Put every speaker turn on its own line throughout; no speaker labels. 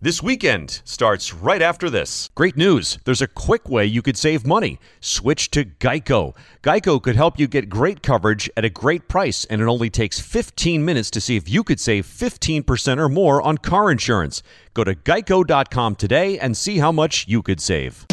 This weekend starts right after this. Great news. There's a quick way you could save money. Switch to Geico. Geico could help you get great coverage at a great price, and it only takes 15 minutes to see if you could save 15% or more on car insurance. Go to geico.com today and see how much you could save.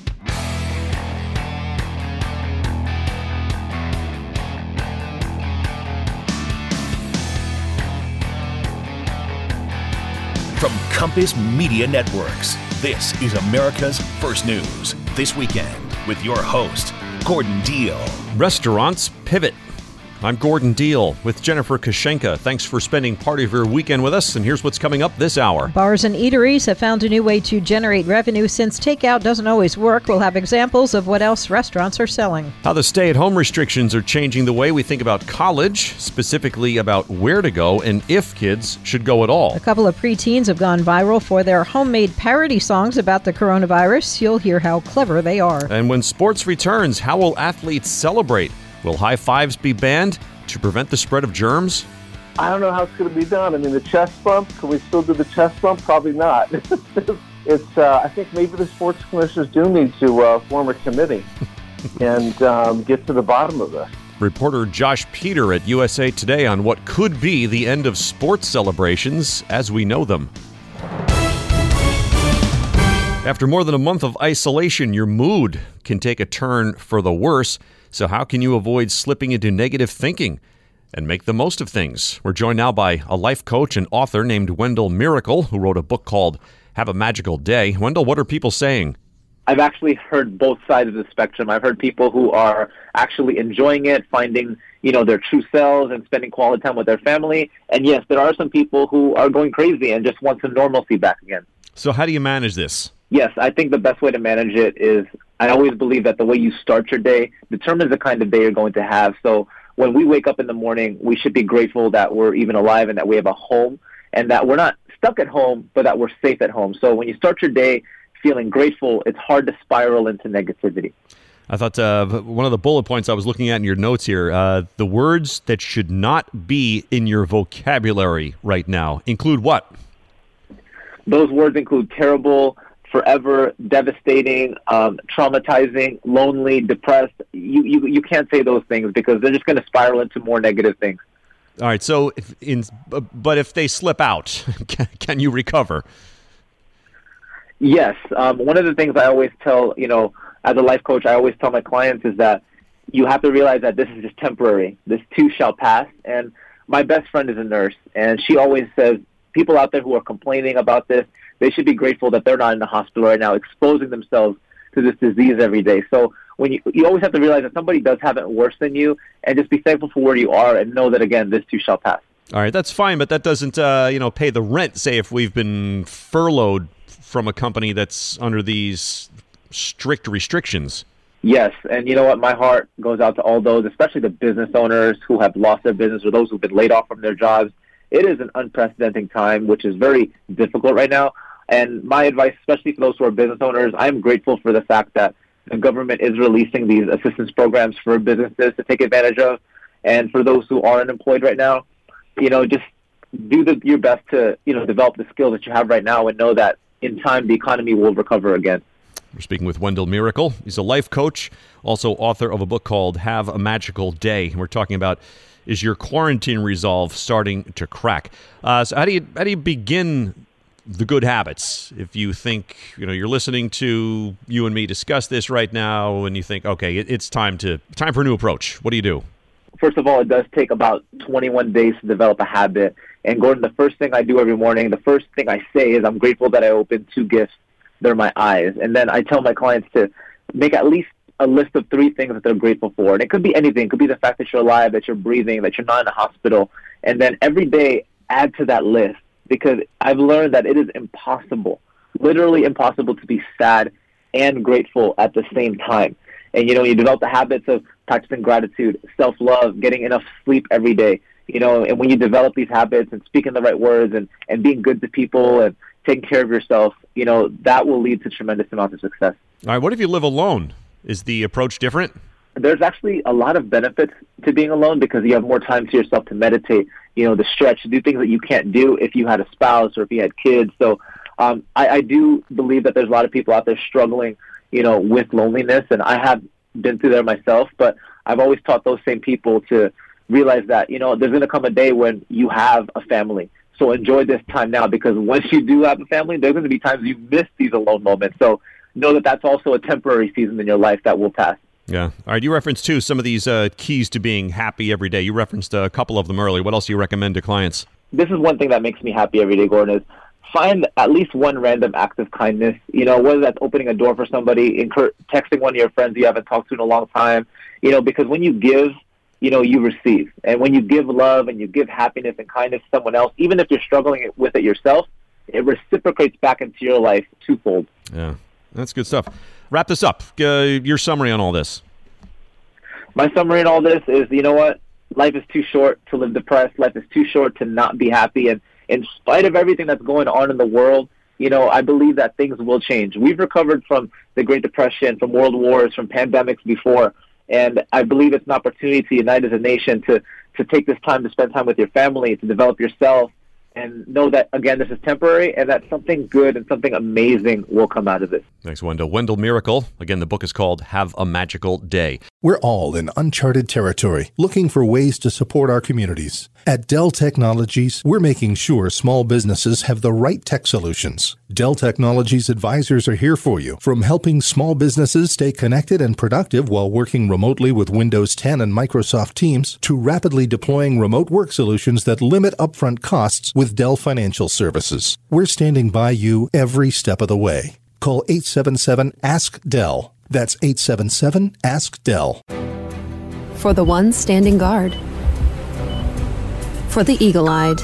From Compass Media Networks, this is America's First News This Weekend with your host, Gordon Deal.
Restaurants pivot. I'm Gordon Deal with Jennifer Kashenka. Thanks for spending part of your weekend with us, and here's what's coming up this hour.
Bars and eateries have found a new way to generate revenue since takeout doesn't always work. We'll have examples of what else restaurants are selling.
How the stay-at-home restrictions are changing the way we think about college, specifically about where to go and if kids should go at all.
A couple of preteens have gone viral for their homemade parody songs about the coronavirus. You'll hear how clever they are.
And when sports returns, how will athletes celebrate? Will high fives be banned to prevent the spread of germs?
I don't know how it's going to be done. I mean, the chest bump, can we still do the chest bump? Probably not. I think maybe the sports commissioners do need to form a committee and get to the bottom of this.
Reporter Josh Peter at USA Today on what could be the end of sports celebrations as we know them. After more than a month of isolation, your mood can take a turn for the worse. So how can you avoid slipping into negative thinking and make the most of things? We're joined now by a life coach and author named Wendell Miracle, who wrote a book called Have a Magical Day. Wendell, what are people saying?
I've actually heard both sides of the spectrum. I've heard people who are actually enjoying it, finding, their true selves and spending quality time with their family. And yes, there are some people who are going crazy and just want some normalcy back again.
So how do you manage this?
Yes, I think the best way to manage it is, I always believe that the way you start your day determines the kind of day you're going to have. So when we wake up in the morning, we should be grateful that we're even alive and that we have a home and that we're not stuck at home, but that we're safe at home. So when you start your day feeling grateful, it's hard to spiral into negativity.
I thought one of the bullet points I was looking at in your notes here, the words that should not be in your vocabulary right now include what?
Those words include terrible, forever, devastating, traumatizing, lonely, depressed. You can't say those things because they're just going to spiral into more negative things.
All right. So, but if they slip out, can you recover?
Yes. One of the things I always tell, as a life coach, I always tell my clients is that you have to realize that this is just temporary. This too shall pass. And my best friend is a nurse, and she always says, people out there who are complaining about this, they should be grateful that they're not in the hospital right now, exposing themselves to this disease every day. So when you always have to realize that somebody does have it worse than you, and just be thankful for where you are and know that, again, this too shall pass.
All right, that's fine, but that doesn't, pay the rent, say, if we've been furloughed from a company that's under these strict restrictions.
Yes, and you know what? My heart goes out to all those, especially the business owners who have lost their business or those who've been laid off from their jobs. It is an unprecedented time, which is very difficult right now. And my advice, especially for those who are business owners, I'm grateful for the fact that the government is releasing these assistance programs for businesses to take advantage of. And for those who are unemployed right now, just do your best to, develop the skills that you have right now and know that in time the economy will recover again.
We're speaking with Wendell Miracle. He's a life coach, also author of a book called Have a Magical Day. We're talking about, is your quarantine resolve starting to crack? So how do you begin the good habits? If you think, you're listening to you and me discuss this right now and you think, okay, it's time for a new approach. What do you do?
First of all, it does take about 21 days to develop a habit. And Gordon, the first thing I do every morning, the first thing I say is I'm grateful that I opened 2 gifts. They're my eyes. And then I tell my clients to make at least a list of 3 things that they're grateful for. And it could be anything. It could be the fact that you're alive, that you're breathing, that you're not in a hospital. And then every day add to that list, because I've learned that it is impossible, literally impossible, to be sad and grateful at the same time. And, you develop the habits of practicing gratitude, self-love, getting enough sleep every day, and when you develop these habits and speaking the right words and being good to people and taking care of yourself, that will lead to tremendous amounts of success.
All right. What if you live alone? Is the approach different?
There's actually a lot of benefits to being alone because you have more time to yourself to meditate, to stretch, to do things that you can't do if you had a spouse or if you had kids. So I do believe that there's a lot of people out there struggling, with loneliness, and I have been through there myself, but I've always taught those same people to realize that, there's going to come a day when you have a family. So enjoy this time now, because once you do have a family, there's going to be times you miss these alone moments. So know that that's also a temporary season in your life that will pass.
Yeah. All right. You referenced, too, some of these keys to being happy every day. You referenced a couple of them earlier. What else do you recommend to clients?
This is one thing that makes me happy every day, Gordon, is find at least one random act of kindness, whether that's opening a door for somebody, texting one of your friends you haven't talked to in a long time, because when you give, you receive. And when you give love and you give happiness and kindness to someone else, even if you're struggling with it yourself, it reciprocates back into your life twofold.
Yeah, that's good stuff. Wrap this up. Your summary on all this.
My summary on all this is, life is too short to live depressed. Life is too short to not be happy. And in spite of everything that's going on in the world, I believe that things will change. We've recovered from the Great Depression, from world wars, from pandemics before. And I believe it's an opportunity to unite as a nation, to take this time to spend time with your family, to develop yourself, and know that, again, this is temporary and that something good and something amazing will come out of this.
Thanks, Wendell. Wendell Miracle. Again, the book is called Have a Magical Day.
We're all in uncharted territory, looking for ways to support our communities. At Dell Technologies, we're making sure small businesses have the right tech solutions. Dell Technologies advisors are here for you, from helping small businesses stay connected and productive while working remotely with Windows 10 and Microsoft Teams, to rapidly deploying remote work solutions that limit upfront costs with Dell Financial Services. We're standing by you every step of the way. Call 877-ASK-DELL. That's 877-ASK-DELL.
For the ones standing guard. For the eagle-eyed.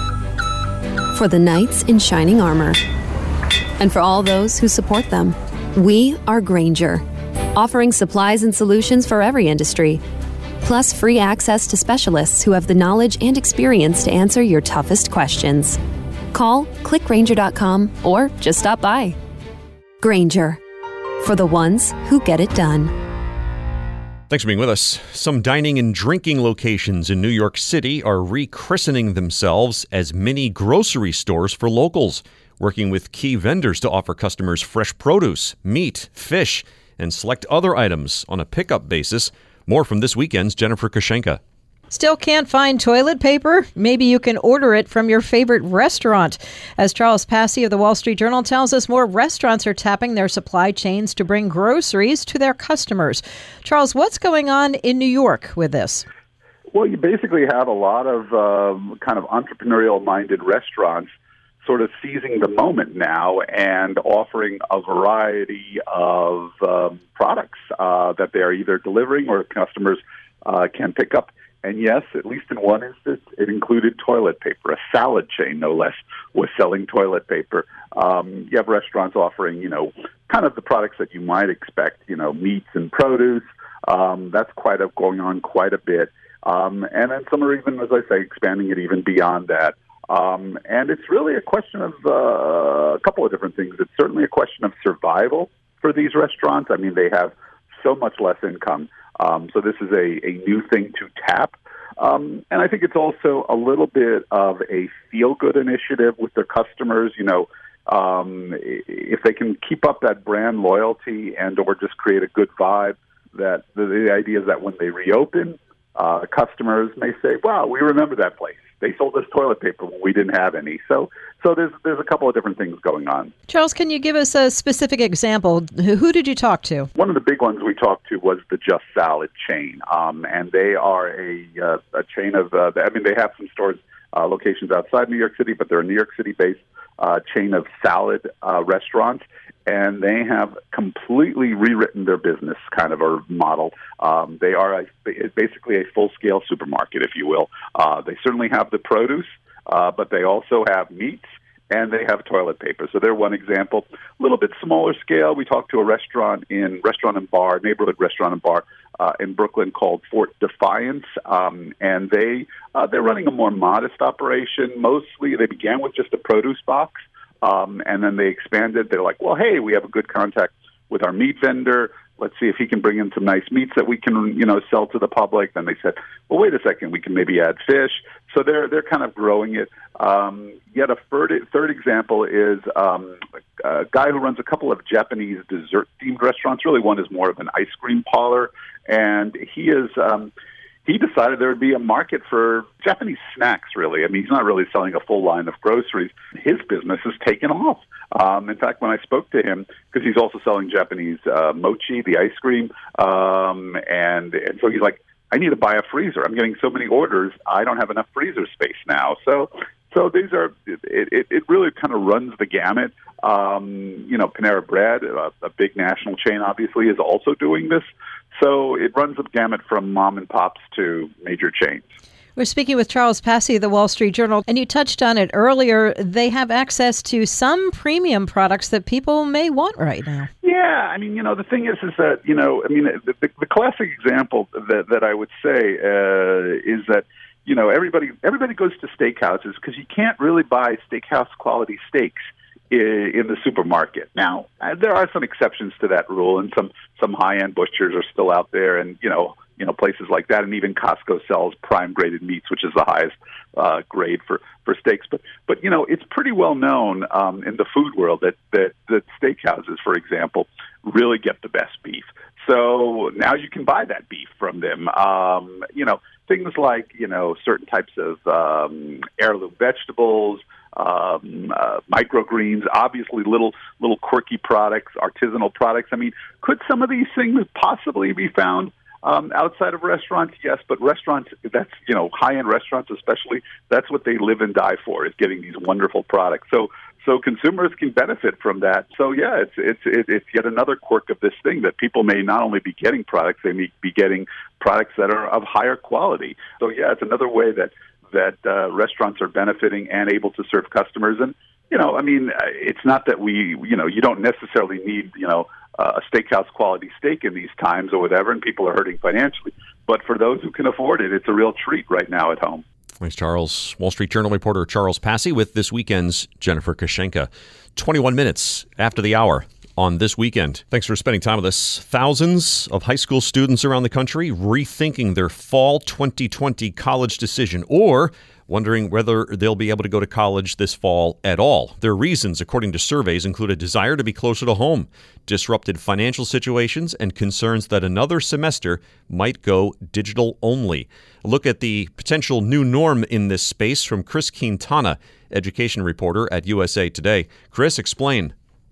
For the knights in shining armor. And for all those who support them. We are Grainger, offering supplies and solutions for every industry, plus free access to specialists who have the knowledge and experience to answer your toughest questions. Call, click Grainger.com, or just stop by. Grainger, for the ones who get it done.
Thanks for being with us. Some dining and drinking locations in New York City are rechristening themselves as mini grocery stores for locals, working with key vendors to offer customers fresh produce, meat, fish, and select other items on a pickup basis. More from this weekend's Jennifer Kushenka.
Still can't find toilet paper? Maybe you can order it from your favorite restaurant. As Charles Passy of the Wall Street Journal tells us, more restaurants are tapping their supply chains to bring groceries to their customers. Charles, what's going on in New York with this?
Well, you basically have a lot of kind of entrepreneurial-minded restaurants sort of seizing the moment now and offering a variety of products that they are either delivering or customers can pick up. And yes, at least in one instance, it included toilet paper. A salad chain, no less, was selling toilet paper. You have restaurants offering, kind of the products that you might expect, meats and produce. That's going on quite a bit. And then some are even, as I say, expanding it even beyond that. And it's really a question of a couple of different things. It's certainly a question of survival for these restaurants. I mean, they have so much less income. So this is a new thing to tap. And I think it's also a little bit of a feel-good initiative with their customers. If they can keep up that brand loyalty and or just create a good vibe, that the idea is that when they reopen, customers may say, wow, we remember that place. They sold us toilet paper when we didn't have any. So there's a couple of different things going on.
Charles, can you give us a specific example? Who did you talk to?
One of the big ones we talked to was the Just Salad chain, and they are a chain of. They have some stores, locations outside New York City, but they're a New York City-based chain of salad restaurants. And they have completely rewritten their business kind of a model. They are basically a full-scale supermarket, if you will. They certainly have the produce, but they also have meats, and they have toilet paper. So they're one example. A little bit smaller scale. We talked to a neighborhood restaurant and bar in Brooklyn called Fort Defiance, and they're running a more modest operation. Mostly, they began with just a produce box. And then they expanded. They're like, well, hey, we have a good contact with our meat vendor. let's see if he can bring in some nice meats that we can, sell to the public. Then they said, well, wait a second, we can maybe add fish. So they're kind of growing it. Yet a third example is a guy who runs a couple of Japanese dessert-themed restaurants. Really, one is more of an ice cream parlor, and he decided there would be a market for Japanese snacks, really. I mean, he's not really selling a full line of groceries. His business has taken off. In fact, when I spoke to him, because he's also selling Japanese mochi, the ice cream, and so he's like, I need to buy a freezer. I'm getting so many orders, I don't have enough freezer space now. So these are, it really kind of runs the gamut. Panera Bread, a big national chain, obviously, is also doing this. So it runs the gamut from mom and pops to major chains.
We're speaking with Charles Passy of the Wall Street Journal, and you touched on it earlier. They have access to some premium products that people may want right now.
Yeah, I mean, the thing is that, the classic example that I would say is that, everybody goes to steakhouses because you can't really buy steakhouse quality steaks in the supermarket. Now, there are some exceptions to that rule, and some high-end butchers are still out there, and places like that, and even Costco sells prime graded meats, which is the highest grade for steaks. But it's pretty well known in the food world that steakhouses, for example, really get the best beef. So now you can buy that beef from them. Things like certain types of heirloom vegetables, microgreens, obviously little quirky products, artisanal products. I mean, could some of these things possibly be found outside of restaurants? Yes, but restaurants, that's, high-end restaurants especially, that's what they live and die for, is getting these wonderful products. So consumers can benefit from that. So yeah, it's yet another quirk of this thing, that people may not only be getting products, they may be getting products that are of higher quality. So yeah, it's another way that restaurants are benefiting and able to serve customers. And, it's not that you don't necessarily need, a steakhouse quality steak in these times or whatever, and people are hurting financially. But for those who can afford it, it's a real treat right now at home.
Thanks, Charles. Wall Street Journal reporter Charles Passy with this weekend's Jennifer Kashenka. 21 minutes after the hour on This Weekend. Thanks for spending time with us. Thousands of high school students around the country rethinking their fall 2020 college decision, or wondering whether they'll be able to go to college this fall at all. Their reasons, according to surveys, include a desire to be closer to home, disrupted financial situations, and concerns that another semester might go digital only. A look at the potential new norm in this space from Chris Quintana, education reporter at USA Today. Chris, explain.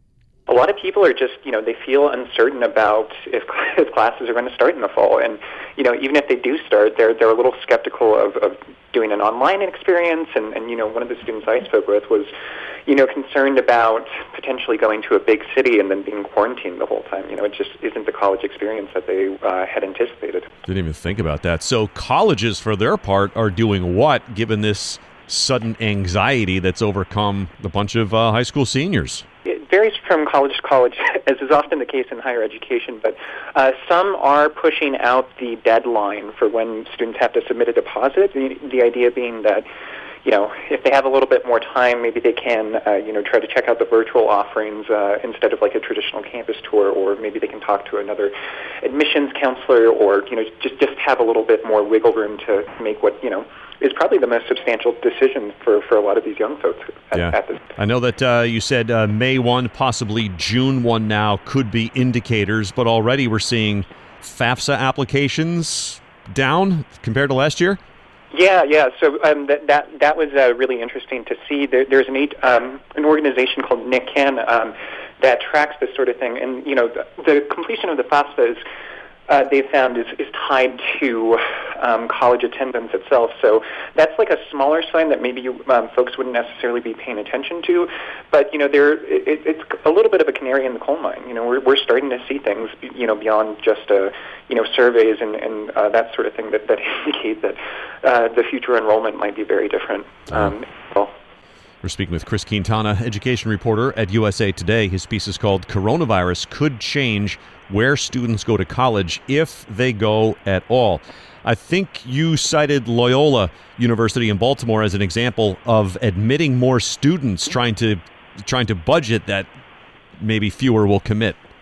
A lot of people are just, they feel uncertain about if classes are going to start in the fall. And, even if they do start, they're a little skeptical of doing an online experience. And one of the students I spoke with was, concerned about potentially going to a big city and then being quarantined the whole time. It just isn't the college experience that they had anticipated.
Didn't even think about that. So colleges, for their part, are doing what, given this sudden anxiety that's overcome a bunch of high school seniors?
It varies from college to college, as is often the case in higher education, but some are pushing out the deadline for when students have to submit a deposit, the idea being that, if they have a little bit more time, maybe they can, try to check out the virtual offerings instead of like a traditional campus tour, or maybe they can talk to another admissions counselor, or, just have a little bit more wiggle room to make what, is probably the most substantial decision for a lot of these young folks at this.
I know that you said May 1, possibly June 1 now could be indicators, but already we're seeing FAFSA applications down compared to last year?
Yeah. So that was really interesting to see. There's an organization called NICAN that tracks this sort of thing, and the completion of the FAFSA is they've found is tied to college attendance itself. So that's like a smaller sign that maybe folks wouldn't necessarily be paying attention to. But it's a little bit of a canary in the coal mine. We're starting to see things beyond just surveys and that sort of thing that indicate that the future enrollment might be very different.
We're speaking with Chris Quintana, education reporter at USA Today. His piece is called "Coronavirus Could Change Where Students Go to College If They Go at All." I think you cited Loyola University in Baltimore as an example of admitting more students, trying to budget that maybe fewer will commit.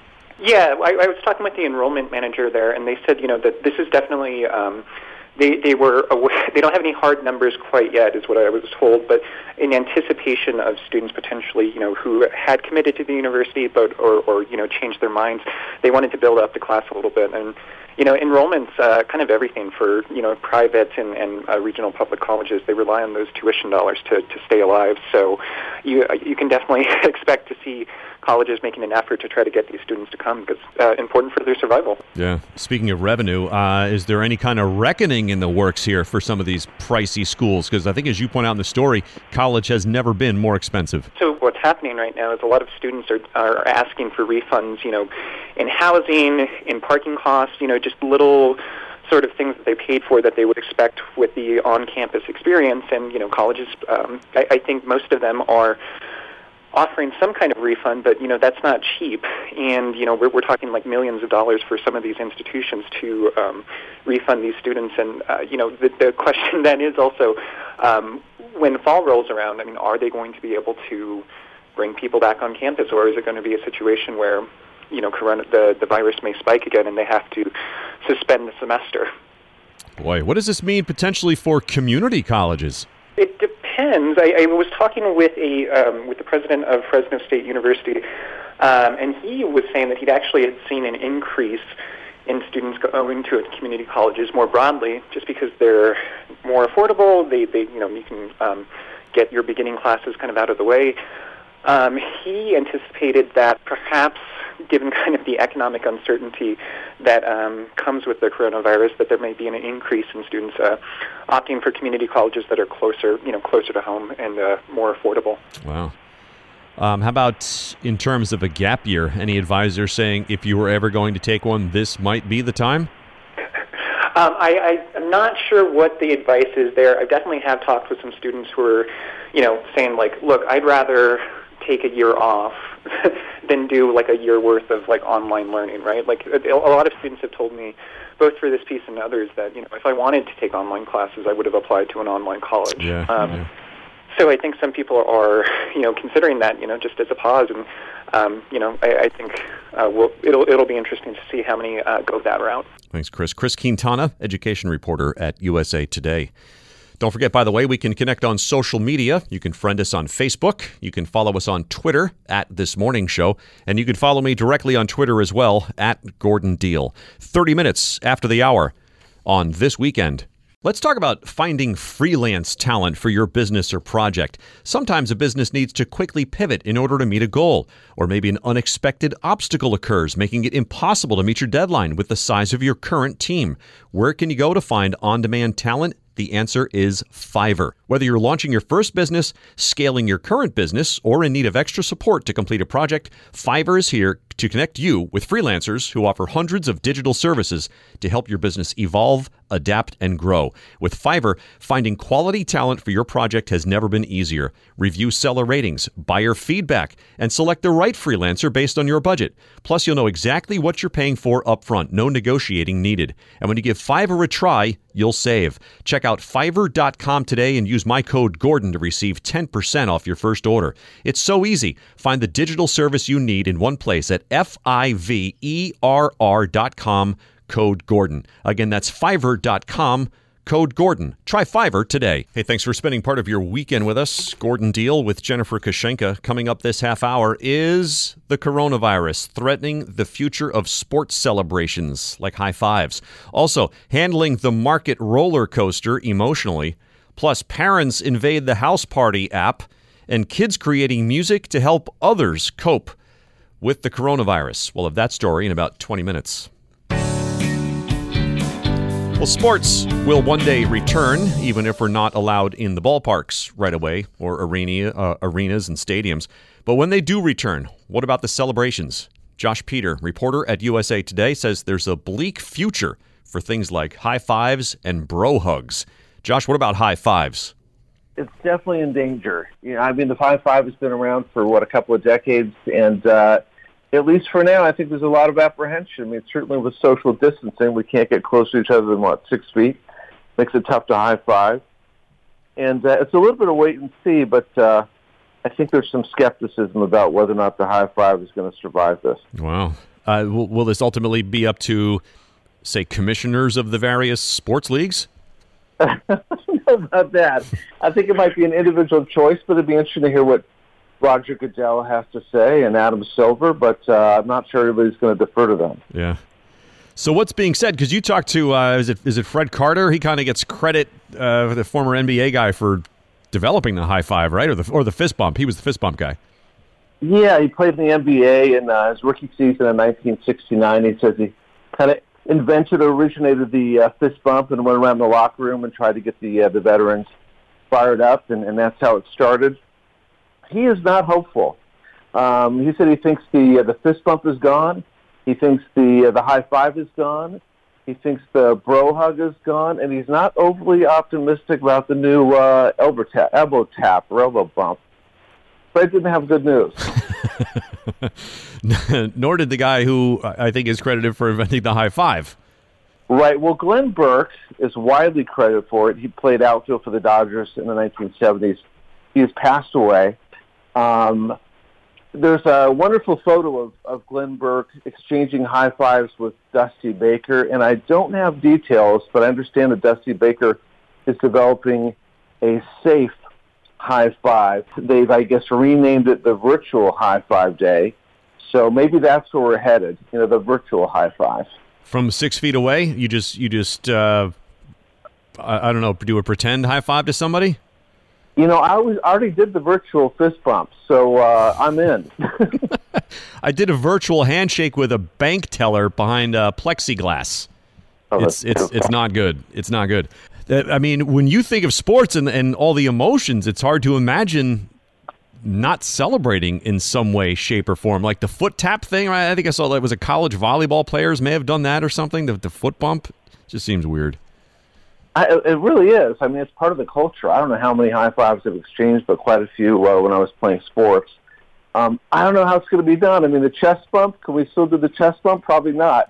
Yeah, I was talking with the enrollment manager there, and they said, that this is definitely they were aware, they don't have any hard numbers quite yet, is what I was told, but in anticipation of students potentially, who had committed to the university but or changed their minds, they wanted to build up the class a little bit. And enrollment's kind of everything for private and regional public colleges. They rely on those tuition dollars to stay alive. So you can definitely expect to see colleges making an effort to try to get these students to come because important for their survival.
Yeah. Speaking of revenue, is there any kind of reckoning in the works here for some of these pricey schools? Because I think, as you point out in the story, college has never been more expensive.
So what's happening right now is a lot of students are asking for refunds, in housing, in parking costs, just little sort of things that they paid for that they would expect with the on-campus experience. And, colleges, I think most of them are offering some kind of refund, but that's not cheap, and we're talking like millions of dollars for some of these institutions to refund these students. And the question then is also when fall rolls around, are they going to be able to bring people back on campus, or is it going to be a situation where the virus may spike again and they have to suspend the semester?
Boy, what does this mean potentially for community colleges?
It depends. I was talking with the president of Fresno State University, and he was saying that he'd actually had seen an increase in students going to community colleges more broadly, just because they're more affordable. They you can get your beginning classes kind of out of the way. He anticipated that perhaps, given kind of the economic uncertainty that comes with the coronavirus, that there may be an increase in students opting for community colleges that are closer to home and more affordable.
Wow. How about in terms of a gap year? Any advisors saying if you were ever going to take one, this might be the time?
I'm not sure what the advice is there. I definitely have talked with some students who are, saying like, look, I'd rather take a year off than do like a year worth of like online learning, right? Like a lot of students have told me, both for this piece and others, that if I wanted to take online classes, I would have applied to an online college.
Yeah.
So I think some people are, considering that, just as a pause, and I think it'll be interesting to see how many go that route.
Thanks, Chris. Chris Quintana, education reporter at USA Today. Don't forget, by the way, we can connect on social media. You can friend us on Facebook. You can follow us on Twitter at This Morning Show. And you can follow me directly on Twitter as well at Gordon Deal. 30 minutes after the hour on This Weekend. Let's talk about finding freelance talent for your business or project. Sometimes a business needs to quickly pivot in order to meet a goal, or maybe an unexpected obstacle occurs, making it impossible to meet your deadline with the size of your current team. Where can you go to find on-demand talent? The answer is Fiverr. Whether you're launching your first business, scaling your current business, or in need of extra support to complete a project, Fiverr is here to connect you with freelancers who offer hundreds of digital services to help your business evolve, adapt, and grow. With Fiverr, finding quality talent for your project has never been easier. Review seller ratings, buyer feedback, and select the right freelancer based on your budget. Plus, you'll know exactly what you're paying for upfront. No negotiating needed. And when you give Fiverr a try, you'll save. Check out Fiverr.com today and use my code Gordon to receive 10% off your first order. It's so easy. Find the digital service you need in one place at Fiverr.com, code Gordon. Again, that's Fiverr.com, code Gordon. Try Fiverr today. Hey, thanks for spending part of your weekend with us. Gordon Deal with Jennifer Kashenka. Coming up this half hour is the coronavirus threatening the future of sports celebrations like high fives. Also, handling the market roller coaster emotionally. Plus, parents invade the House Party app and kids creating music to help others cope with the coronavirus. We'll have that story in about 20 minutes. Well, sports will one day return, even if we're not allowed in the ballparks right away or arenas and stadiums. But when they do return, what about the celebrations? Josh Peter, reporter at USA Today, says there's a bleak future for things like high fives and bro hugs. Josh, what about high fives?
It's definitely in danger. The high five has been around for, a couple of decades, and at least for now, I think there's a lot of apprehension. Certainly with social distancing, we can't get close to each other than, 6 feet. Makes it tough to high five. And it's a little bit of wait and see, but I think there's some skepticism about whether or not the high five is going to survive this.
Wow. Will this ultimately be up to, say, commissioners of the various sports leagues?
I don't know about that. I think it might be an individual choice, but it'd be interesting to hear what Roger Goodell has to say and Adam Silver, but I'm not sure everybody's going to defer to them.
Yeah. So what's being said? Because you talked to, is it Fred Carter? He kind of gets credit, the former NBA guy, for developing the high five, right? Or the fist bump. He was the fist bump guy.
Yeah, he played in the NBA in his rookie season in 1969. He says he kind of originated the fist bump and went around the locker room and tried to get the veterans fired up, and that's how it started. He is not hopeful. He said he thinks the fist bump is gone. He thinks the high five is gone. He thinks the bro hug is gone, and he's not overly optimistic about the new elbow tap or elbow bump. Fred didn't have good news.
Nor did the guy who I think is credited for inventing the high five.
Right. Well, Glenn Burke is widely credited for it. He played outfield for the Dodgers in the 1970s. He has passed away. There's a wonderful photo of Glenn Burke exchanging high fives with Dusty Baker, and I don't have details, but I understand that Dusty Baker is developing a safe high five. They've, I guess, renamed it the Virtual High Five Day, so maybe that's where we're headed. The virtual high five. From 6 feet away, you just I don't know, do a pretend high five to somebody? I already did the virtual fist bump, so I'm in.
I did a virtual handshake with a bank teller behind plexiglass.
Oh,
it's not good. It's not good. I mean, when you think of sports and all the emotions, it's hard to imagine not celebrating in some way, shape, or form. Like the foot tap thing, right? I think I saw that was a college volleyball players may have done that or something. The foot bump just seems weird.
It really is. I mean, it's part of the culture. I don't know how many high fives I've exchanged, but quite a few when I was playing sports. I don't know how it's going to be done. I mean, the chest bump, can we still do the chest bump? Probably not.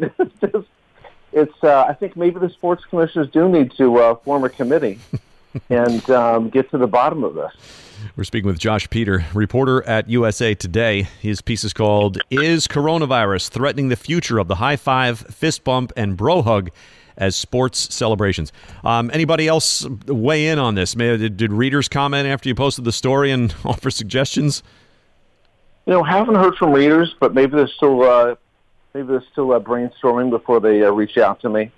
I think maybe the sports commissioners do need to form a committee and get to the bottom of this.
We're speaking with Josh Peter, reporter at USA Today. His piece is called, "Is Coronavirus Threatening the Future of the High Five, Fist Bump, and Bro Hug as Sports Celebrations?" Anybody else weigh in on this? Did readers comment after you posted the story and offer suggestions?
Haven't heard from readers, but maybe they're still brainstorming before they reach out to me.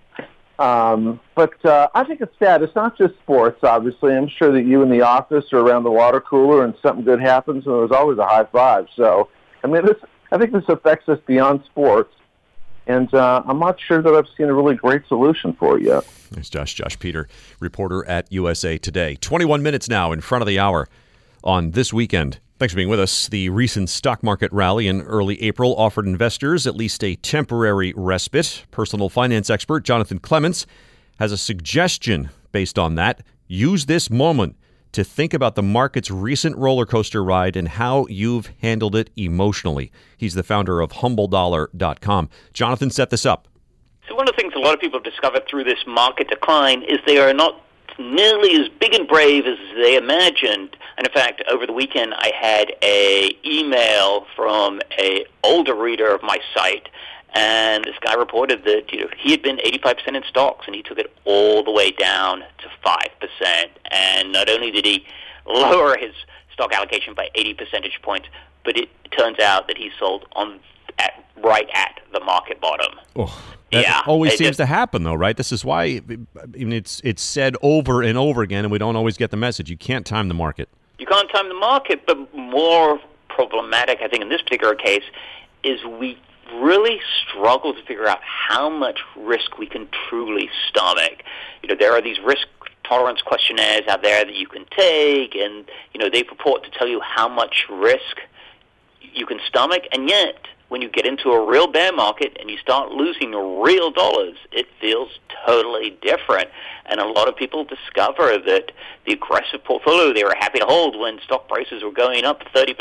But I think it's sad. It's not just sports, obviously. I'm sure that you in the office or around the water cooler and something good happens, and there's always a high five. So, I mean, I think this affects us beyond sports. And I'm not sure that I've seen a really great solution for it yet.
Thanks, Josh Peter, reporter at USA Today. 21 minutes now in front of the hour on This Weekend. Thanks for being with us. The recent stock market rally in early April offered investors at least a temporary respite. Personal finance expert Jonathan Clements has a suggestion based on that. Use this moment to think about the market's recent roller coaster ride and how you've handled it emotionally. He's the founder of HumbleDollar.com. Jonathan set this up.
So one of the things a lot of people have discovered through this market decline is they are not nearly as big and brave as they imagined. And in fact, over the weekend, I had an email from an older reader of my site, and this guy reported that he had been 85% in stocks, and he took it all the way down to 5%. And not only did he lower his stock allocation by 80 percentage points, but it turns out that he sold right at the market bottom.
Oh, that always seems to happen, though, right? This is why it's said over and over again, and we don't always get the message. You can't time the market.
You can't time the market, but more problematic, I think, in this particular case, is we really struggle to figure out how much risk we can truly stomach. There are these risk tolerance questionnaires out there that you can take, and they purport to tell you how much risk you can stomach, and yet when you get into a real bear market and you start losing real dollars, it feels totally different. And a lot of people discover that the aggressive portfolio they were happy to hold when stock prices were going up 30%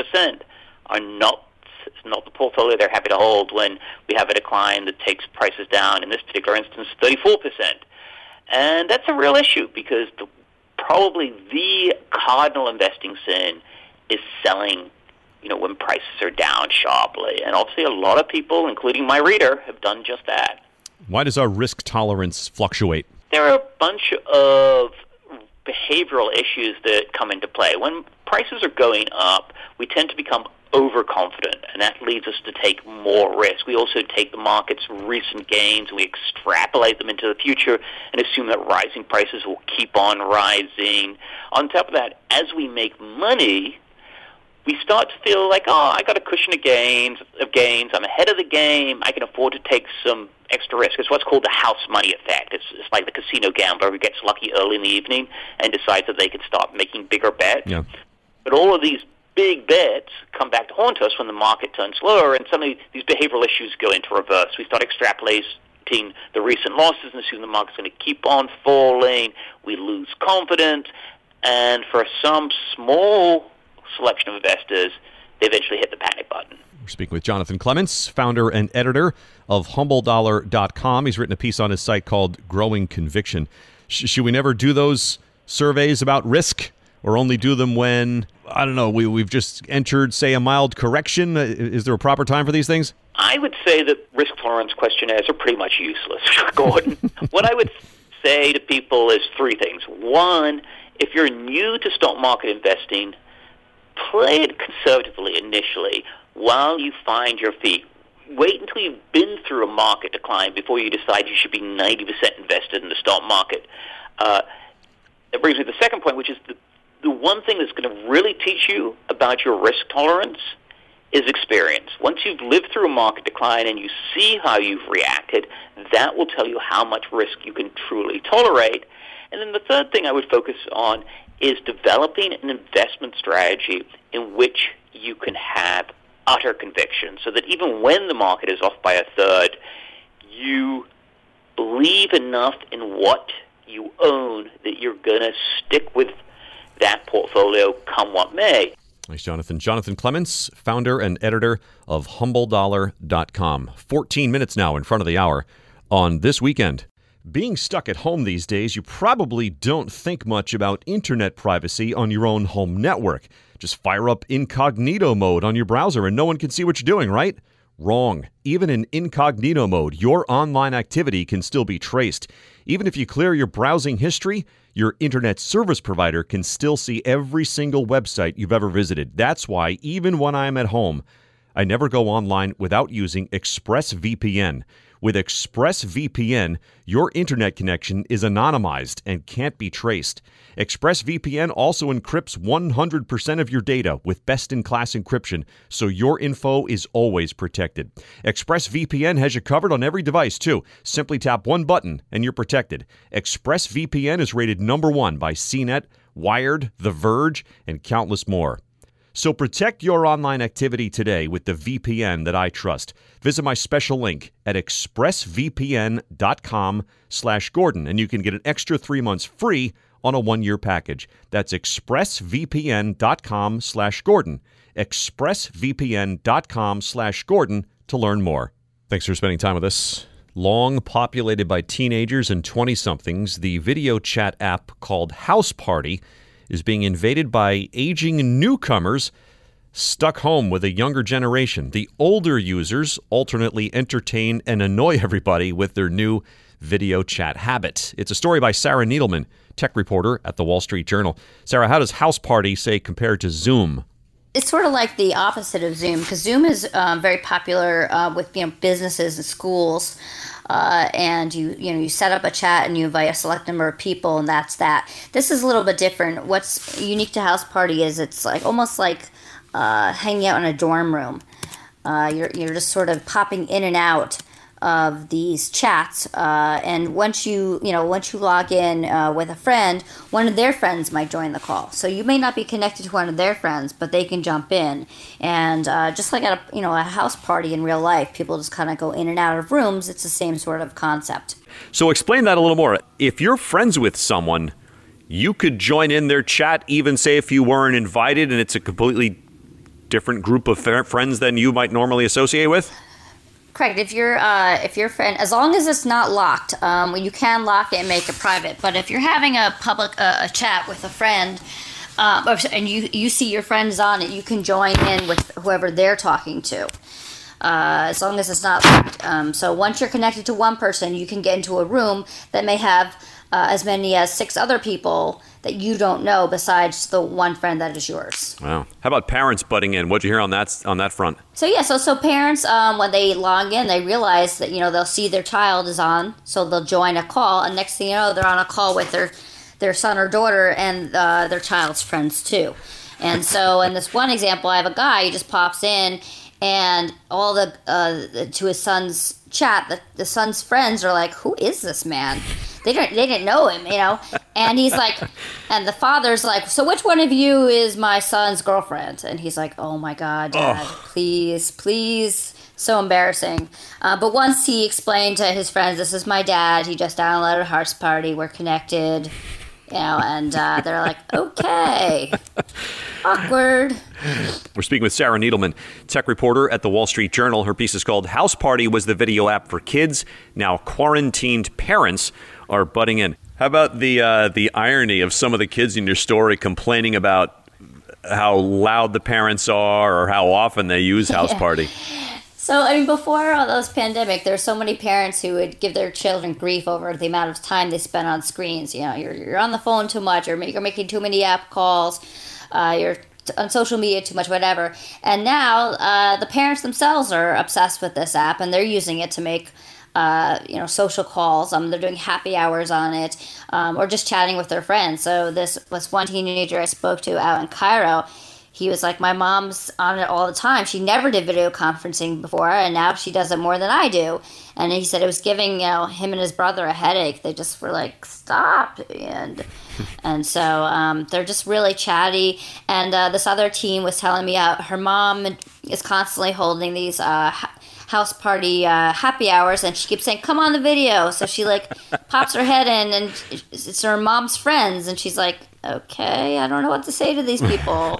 it's not the portfolio they're happy to hold when we have a decline that takes prices down, in this particular instance, 34%. And that's a real issue because probably the cardinal investing sin is selling, when prices are down sharply. And obviously a lot of people, including my reader, have done just that.
Why does our risk tolerance fluctuate?
There are a bunch of behavioral issues that come into play. When prices are going up, we tend to become overconfident, and that leads us to take more risk. We also take the market's recent gains, and we extrapolate them into the future and assume that rising prices will keep on rising. On top of that, as we make money, we start to feel like, I got a cushion of gains. I'm ahead of the game. I can afford to take some extra risk. It's what's called the house money effect. It's like the casino gambler who gets lucky early in the evening and decides that they can start making bigger bets.
Yeah.
But all of these big bets come back to haunt us when the market turns lower, and suddenly these behavioral issues go into reverse. We start extrapolating the recent losses and assume the market's going to keep on falling. We lose confidence, and for some small selection of investors, they eventually hit the panic button.
We're speaking with Jonathan Clements, founder and editor of HumbleDollar.com. He's written a piece on his site called Growing Conviction. Should we never do those surveys about risk, or only do them when, I don't know, we've just entered, say, a mild correction? Is there a proper time for these things?
I would say that risk tolerance questionnaires are pretty much useless, Gordon. What I would say to people is three things. One, if you're new to stock market investing, play it conservatively initially while you find your feet. Wait until you've been through a market decline before you decide you should be 90% invested in the stock market. That brings me to the second point, which is the one thing that's going to really teach you about your risk tolerance is experience. Once you've lived through a market decline and you see how you've reacted, that will tell you how much risk you can truly tolerate. And then the third thing I would focus on is developing an investment strategy in which you can have utter conviction, so that even when the market is off by a third, you believe enough in what you own that you're going to stick with that portfolio come what may.
Thanks, Jonathan. Jonathan Clements, founder and editor of HumbleDollar.com. 14 minutes now in front of the hour on This Weekend. Being stuck at home these days, you probably don't think much about internet privacy on your own home network. Just fire up incognito mode on your browser and no one can see what you're doing, right? Wrong. Even in incognito mode, your online activity can still be traced. Even if you clear your browsing history, your internet service provider can still see every single website you've ever visited. That's why, even when I'm at home, I never go online without using ExpressVPN. With ExpressVPN, your internet connection is anonymized and can't be traced. ExpressVPN also encrypts 100% of your data with best-in-class encryption, so your info is always protected. ExpressVPN has you covered on every device, too. Simply tap one button and you're protected. ExpressVPN is rated #1 by CNET, Wired, The Verge, and countless more. So protect your online activity today with the VPN that I trust. Visit my special link at expressvpn.com/Gordon, and you can get an extra 3 months free on a 1-year package. That's expressvpn.com/Gordon. expressvpn.com/Gordon to learn more. Thanks for spending time with us. Long populated by teenagers and 20-somethings, the video chat app called House Party is being invaded by aging newcomers stuck home with a younger generation. The older users alternately entertain and annoy everybody with their new video chat habit. It's a story by Sarah Needleman, tech reporter at the Wall Street Journal. Sarah, how does House Party, say, compare to Zoom?
It's sort of like the opposite of Zoom, because Zoom is very popular with businesses and schools. And you set up a chat and you invite a select number of people, and that's that. This is a little bit different. What's unique to House Party is it's like almost like hanging out in a dorm room. You're just sort of popping in and out of these chats, and once you log in with a friend, one of their friends might join the call. So you may not be connected to one of their friends, but they can jump in. And just like at a house party in real life, people just kind of go in and out of rooms. It's the same sort of concept.
So explain that a little more. If you're friends with someone, you could join in their chat, even say if you weren't invited, and it's a completely different group of friends than you might normally associate with?
Correct. If your friend, as long as it's not locked, you can lock it and make it private. But if you're having a public a chat with a friend, and you see your friends on it, you can join in with whoever they're talking to. As long as it's not locked. So once you're connected to one person, you can get into a room that may have as many as 6 other people that you don't know besides the one friend that is yours.
Wow. How about parents butting in? What'd you hear on that front?
So parents, when they log in, they realize that, they'll see their child is on, so they'll join a call, and next thing you know, they're on a call with their son or daughter and their child's friends too. And so in this one example, I have a guy, he just pops in, and all to his son's chat, the son's friends are like, "Who is this man?" They didn't know him, And he's like, and the father's like, "So which one of you is my son's girlfriend?" And he's like, "Oh my God, Dad, please." So embarrassing. But once he explained to his friends, "This is my dad. He just downloaded House Party. We're connected." And they're like, "Okay." Awkward.
We're speaking with Sarah Needleman, tech reporter at the Wall Street Journal. Her piece is called House Party Was the Video App for Kids. Now quarantined parents are butting in. How about the irony of some of the kids in your story complaining about how loud the parents are or how often they use House Party?
So, before all those pandemic, there's so many parents who would give their children grief over the amount of time they spend on screens. You're on the phone too much, or you're making too many app calls, you're on social media too much, whatever. And now the parents themselves are obsessed with this app, and they're using it to make social calls. They're doing happy hours on it, or just chatting with their friends. So this was one teenager I spoke to out in Cairo. He was like, "My mom's on it all the time. She never did video conferencing before, and now she does it more than I do." And he said it was giving him and his brother a headache. They just were like, "Stop!" And so they're just really chatty. And this other teen was telling me her mom is constantly holding these house party happy hours, and she keeps saying, "Come on the video." So she pops her head in, and it's her mom's friends, and she's like, "Okay, I don't know what to say to these people."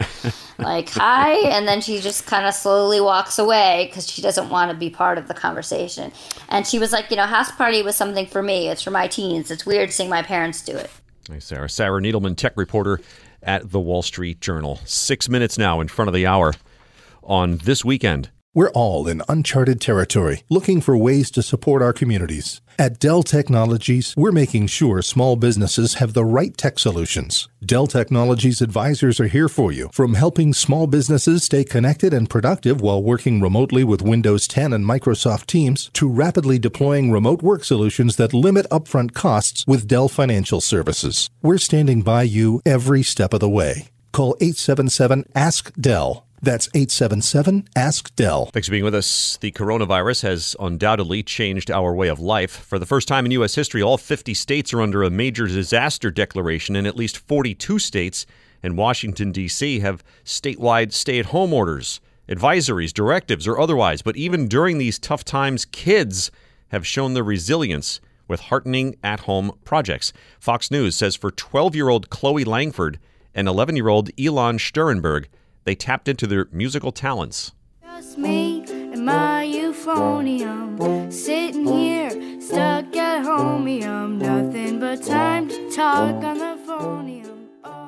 Hi, and then she just kind of slowly walks away because she doesn't want to be part of the conversation. And she was like, House Party was something for me. It's for my teens. It's weird seeing my parents do it.
Hey, Sarah. Sarah Needleman, tech reporter at the Wall Street Journal. 6 minutes now in front of the hour on This Weekend.
We're all in uncharted territory, looking for ways to support our communities. At Dell Technologies, we're making sure small businesses have the right tech solutions. Dell Technologies advisors are here for you, from helping small businesses stay connected and productive while working remotely with Windows 10 and Microsoft Teams, to rapidly deploying remote work solutions that limit upfront costs with Dell Financial Services. We're standing by you every step of the way. Call 877-ASK-DELL. That's 877-ASK-DELL.
Thanks for being with us. The coronavirus has undoubtedly changed our way of life. For the first time in U.S. history, all 50 states are under a major disaster declaration, and at least 42 states and Washington, D.C. have statewide stay-at-home orders, advisories, directives, or otherwise. But even during these tough times, kids have shown their resilience with heartening at-home projects. Fox News says for 12-year-old Chloe Langford and 11-year-old Elon Sturenberg, they tapped into their musical talents.
Just me and my euphonium, sitting here stuck at home, nothing but time to talk on the phonium.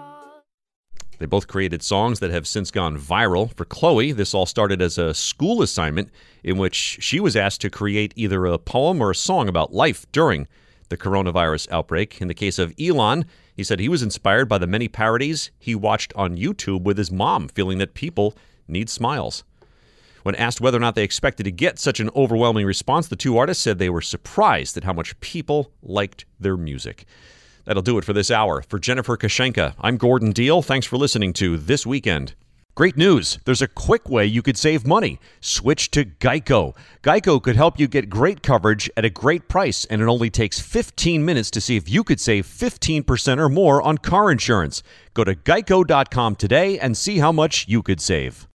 They both created songs that have since gone viral. For Chloe, this all started as a school assignment in which she was asked to create either a poem or a song about life during the coronavirus outbreak. In the case of Elon, he said he was inspired by the many parodies he watched on YouTube with his mom, feeling that people need smiles. When asked whether or not they expected to get such an overwhelming response, the two artists said they were surprised at how much people liked their music. That'll do it for this hour. For Jennifer Kashenka, I'm Gordon Deal. Thanks for listening to This Weekend. Great news. There's a quick way you could save money. Switch to Geico. Geico could help you get great coverage at a great price, and it only takes 15 minutes to see if you could save 15% or more on car insurance. Go to geico.com today and see how much you could save.